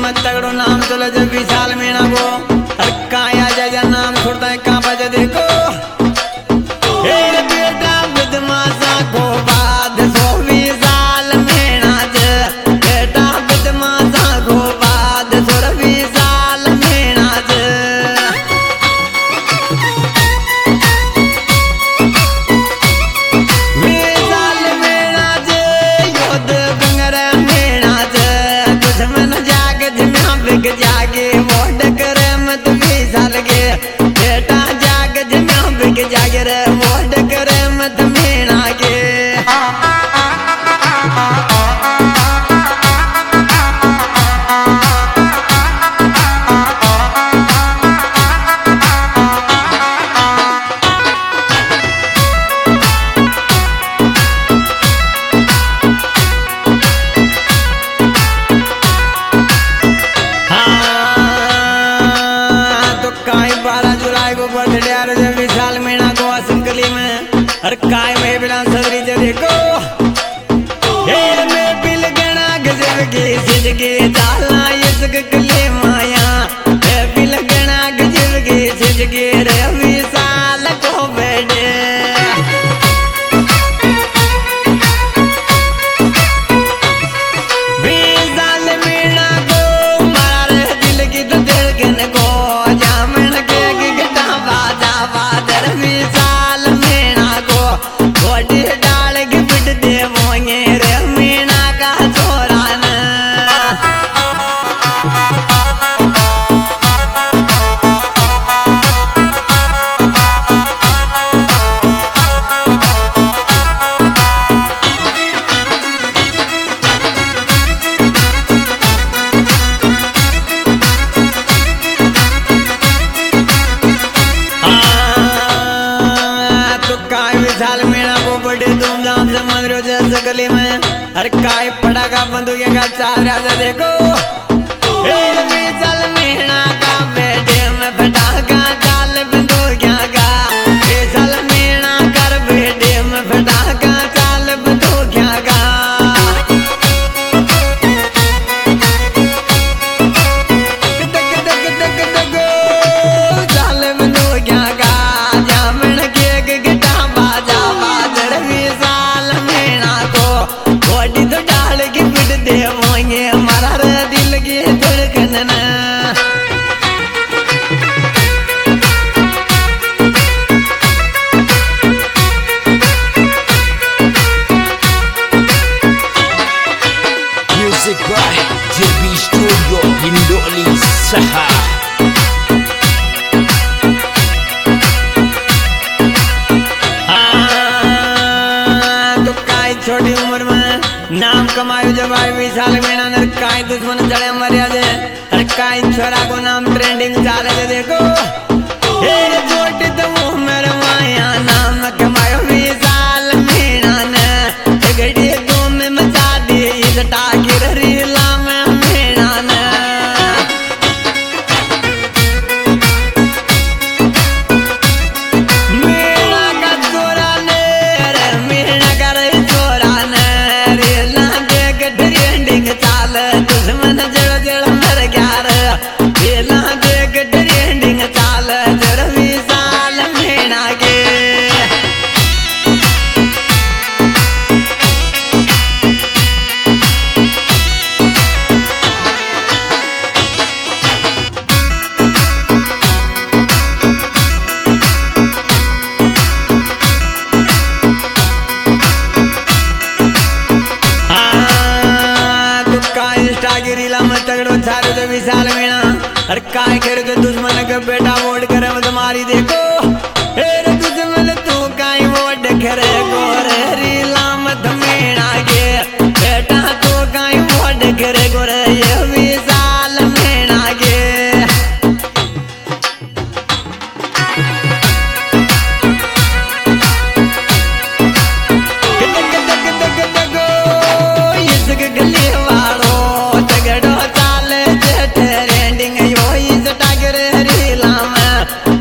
में तगड़ो नाम चलो जब विशाल मीणा को हर काया जय नाम छोड़ता है कहाँ बजे देखो हे बेटा बदमाशा को बाद सो विशाल मीणा जे बेटा बदमाशा को बाद सो विशाल मीणा जे विशाल मीणा जे योद गंगर मीणा जे दुश्मन जाग जिम्या बिग जागे वोट करे मत विशाल के बेटा जाग जिम्या बिग जागे रे वोट करे मत मीणा के विशाल मीणा को असंकली में हर काय में बिना सदरी जे देखो हे में बिल गणा गजब के सिजगे जाला इसक कले माया हे बिल गणा गजब के सिजगे रे विशाल को बेडे विशाल मीणा को मार दिल की तो धड़कन को जामन के गिटा बाजा बादर विशाल मीणा को गोटी डाल के पिट दे मोंगे रे मीणा का छोरान विशाल मीणा को बड़े धूमधाम से मंदिरों से सकली में हर काय पटाखा बंदूकें का चाल राजा देखो हे विशाल मीणा का बेटे में पटाखा चाल बंदूकियां का विशाल मीणा कर बेटे में पटाखा चाल बंदूकियां का चाल बंदूकियां का जामन के गिटा बाजा बादर विशाल मीणा को गोटी तो डाल के पिट दे मोंगे हमारा दिल की धड़कन ना Music by JB Studio Indoli Saha. तो काय छोटी उम्र में नाम कमायो जब आए विशाल मीणा ने काय दुश्मन जड़े मरिया जे हर काय छोरा को नाम ट्रेंडिंग चाले जे देखो हे छोटी तो उम्र माया नाम कमायो विशाल मीणा ने घड़ी तो में मचा दी इस टाकिर रीला में मीणा ने मीणा का छोरा ने रे मीणा का रे छोरा ने रीला देख ट्रेंडिंग चाल दुश्मन जड़ जड़ मर गया रे रीला देख ट्रेंडिंग चाल जड़ विशाल मीणा के रीला में तगड़ो छारो तो विशाल मीणा हर काय करे तो दुश्मन का बेटा वोट करे मत मारी देखो हे रे दुश्मन तू काय वोट करे गोरे रीला मत मीणा के बेटा तू काय वोट करे गोरे ये विशाल मीणा के गली वालो तगड़ो चाल ट्रेंडिंग यो इस टागर रीला में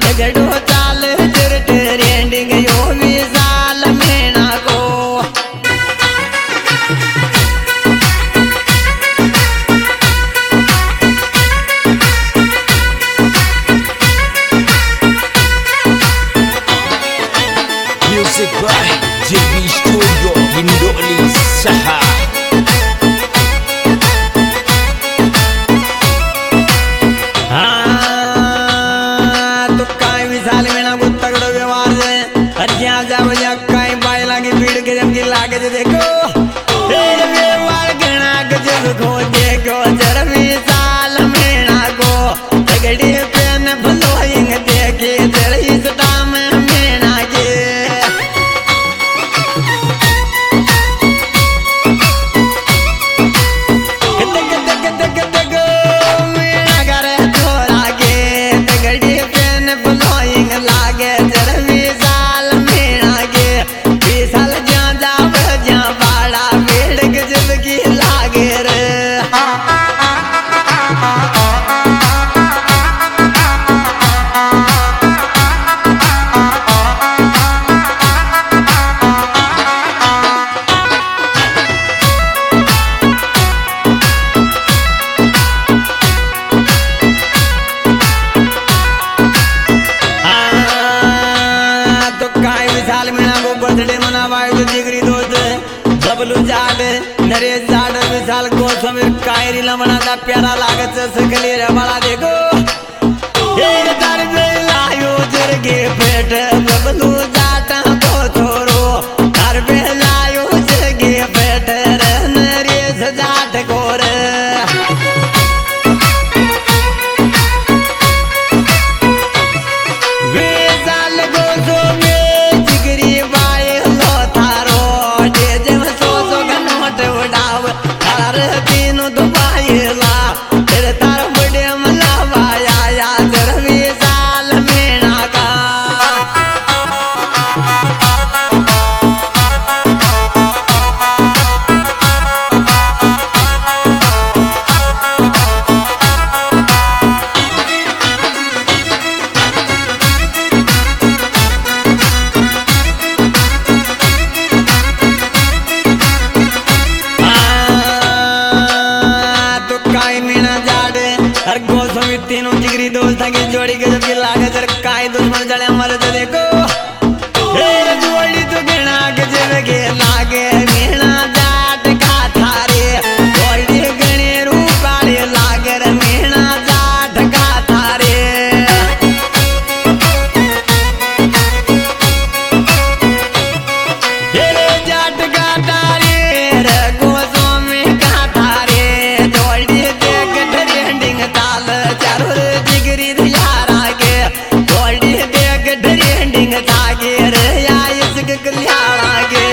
विशाल गोस्वामी कायरी लमणा प्यारा लागत सकली रे बड़ा देखो ये तार पे लायो जरगे पेट बबलू जाटा तो छोरो तार पे लायो जरगे पेट रन रे सजाट गोर विशाल गोस्वामी जिगरी बाय लो थारो जे जम सो घनोट उड़ाव तार तीनों दुबाइला तेरे तार बड़े मलावाया या जर विशाल मीणा का गोस्वामी तीनों जिगरी दोस्त की जोड़ी के जब लागे जर काय दुश्मन जड़े मर तो देखो जोड़ी तो गिना के जब के लागे मीणा जाट का थारे जोड़ी गणे रूपाले लागे रे मीणा जाट का थारे हेरे जाट का थारे रे गोस्वामी का थारे जोड़ी देख ढरेंडिंग ताल चारों जिगरी यारा के जोड़ी देख ढरेंडिंग तागे रे या इसके कल्याणा के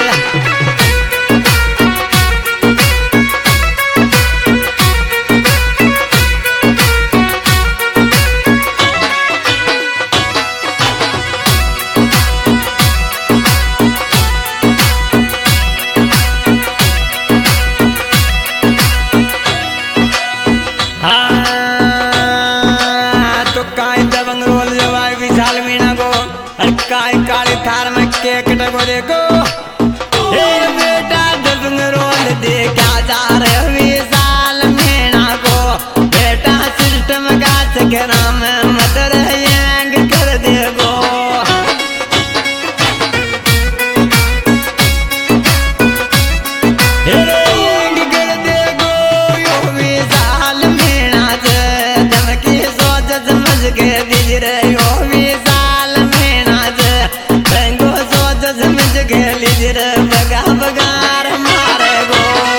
तो काय दबंग रोल जवाई विशाल मीणा को और काय काले थार में केक टको देखो हे बेटा दबंग रोल दे क्या जा रहे विशाल मीणा को बेटा सिस्टम का चकरा में मत रहेंग कर देखो के दिज रे यो विशाल मीणा रंगो सोच समझ के लिज रे बगा बगार मारे गो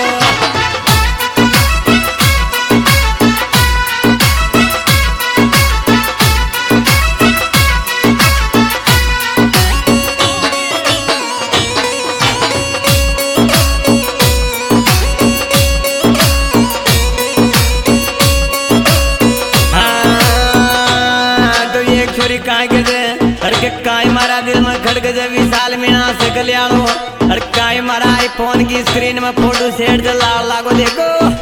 छोरी काय के दे हर के काय मारा दिल में खड़क जे विशाल मीणा से कल्याणो हर काय मारा आईफोन की स्क्रीन में फोटो सेट लाल लागो देखो